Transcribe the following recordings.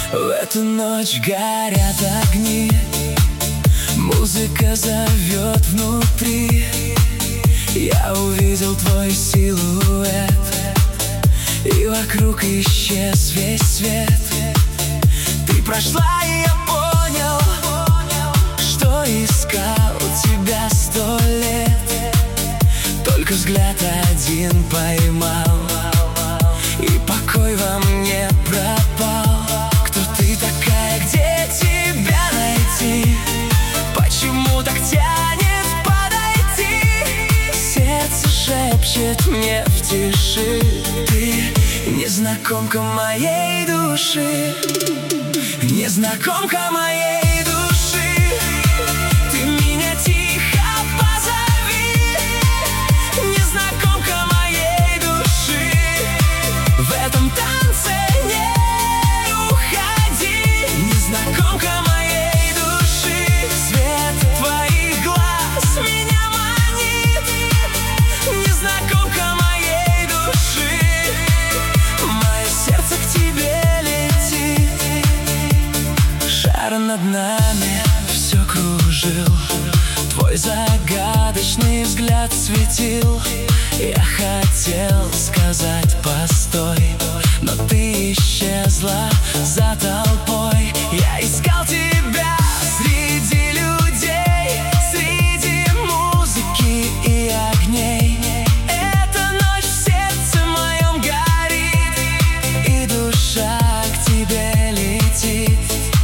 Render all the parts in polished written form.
В эту ночь горят огни, музыка зовет внутри. Я увидел твой силуэт, и вокруг исчез весь свет. Ты прошла, и я понял, что искал тебя 100 лет. Только взгляд один поймал, и покой во мне пропал. Кто ты такая, где тебя найти? Почему так тянет подойти? Сердце шепчет мне в тиши: ты незнакомка моей души, незнакомка моей души. Ты меня тихо позови, незнакомка моей души. В этом танце не уходи, незнакомка моей души. Свет твоих глаз меня манит, незнакомка моей души. Мое сердце к тебе летит. Шар над нами все кружил, твой загадочный взгляд светил. Я хотел сказать постой, но ты исчезла за толпой. Я искал тебя среди людей, среди музыки и огней. Эта ночь в сердце моем горит, и душа к тебе летит.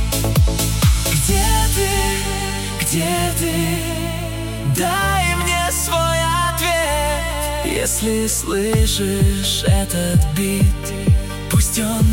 Где ты? Дай мне свой ответ. Если слышишь этот бит, пусть он